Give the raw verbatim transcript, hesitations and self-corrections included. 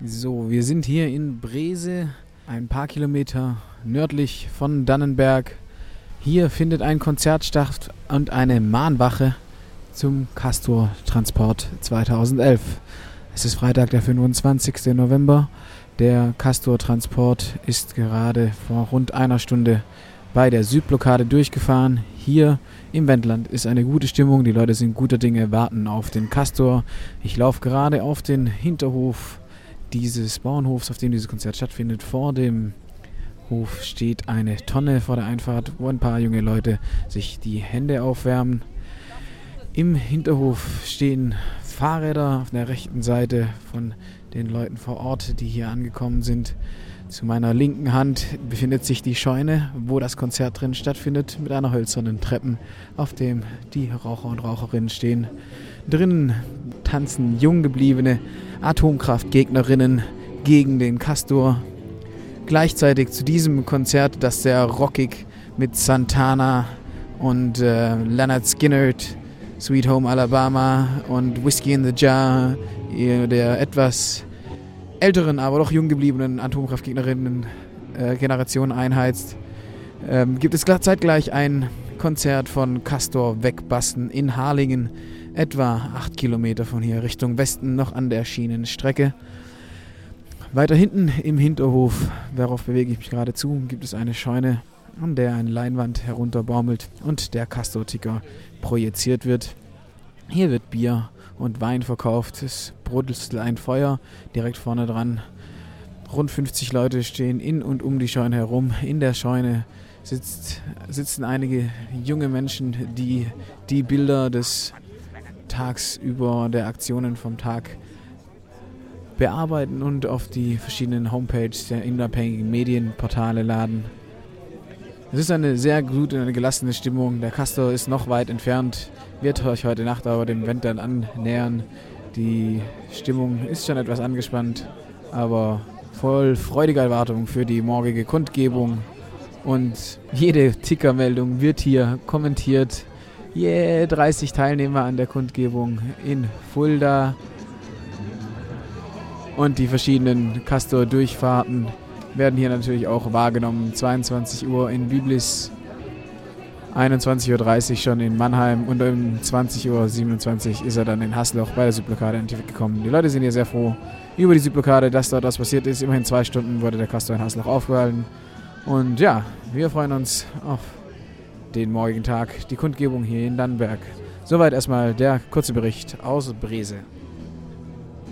So, wir sind hier in Breze, ein paar Kilometer nördlich von Dannenberg. Hier findet ein Konzert statt und eine Mahnwache zum Castor Transport zweitausendelf. Es ist Freitag, der fünfundzwanzigster November. Der Castor Transport ist gerade vor rund einer Stunde bei der Südblockade durchgefahren. Hier im Wendland ist eine gute Stimmung. Die Leute sind guter Dinge, warten auf den Castor. Ich laufe gerade auf den Hinterhof dieses Bauernhofs, auf dem dieses Konzert stattfindet. Vor dem Hof steht eine Tonne vor der Einfahrt, wo ein paar junge Leute sich die Hände aufwärmen. Im Hinterhof stehen Fahrräder auf der rechten Seite von den Leuten vor Ort, die hier angekommen sind. Zu meiner linken Hand befindet sich die Scheune, wo das Konzert drin stattfindet, mit einer hölzernen Treppe, auf dem die Raucher und Raucherinnen stehen. Drinnen tanzen jung gebliebene Atomkraftgegnerinnen gegen den Castor. Gleichzeitig zu diesem Konzert, das sehr rockig mit Santana und äh, Lynyrd Skynyrd, Sweet Home Alabama und Whiskey in the Jar, der etwas älteren, aber doch jung gebliebenen Atomkraftgegnerinnen äh, Generation einheizt, ähm, gibt es zeitgleich ein Konzert von Castor Wegbassen in Harlingen, etwa acht Kilometer von hier Richtung Westen, noch an der Schienenstrecke. Weiter hinten im Hinterhof, darauf bewege ich mich gerade zu, gibt es eine Scheune, an der eine Leinwand herunterbaumelt und der Castor-Ticker projiziert wird. Hier wird Bier und Wein verkauft. Es brodelt ein Feuer direkt vorne dran. Rund fünfzig Leute stehen in und um die Scheune herum. In der Scheune sitzt, sitzen einige junge Menschen, die die Bilder des tagsüber der Aktionen vom Tag bearbeiten und auf die verschiedenen Homepages der unabhängigen Medienportale laden. Es ist eine sehr gute und eine gelassene Stimmung. Der Castor ist noch weit entfernt, wird euch heute Nacht aber dem Wendland annähern. Die Stimmung ist schon etwas angespannt, aber voll freudiger Erwartung für die morgige Kundgebung. Und jede Tickermeldung wird hier kommentiert. Yeah, dreißig Teilnehmer an der Kundgebung in Fulda. Und die verschiedenen Castor-Durchfahrten werden hier natürlich auch wahrgenommen. zweiundzwanzig Uhr in Biblis, einundzwanzig Uhr dreißig schon in Mannheim und um zwanzig Uhr siebenundzwanzig ist er dann in Hasloch bei der Südblockade gekommen. Die Leute sind hier sehr froh über die Südblockade, dass dort was passiert ist. Immerhin zwei Stunden wurde der Castor in Hasloch aufgehalten. Und ja, wir freuen uns auf den morgigen Tag, die Kundgebung hier in Dannenberg. Soweit erstmal der kurze Bericht aus Breze.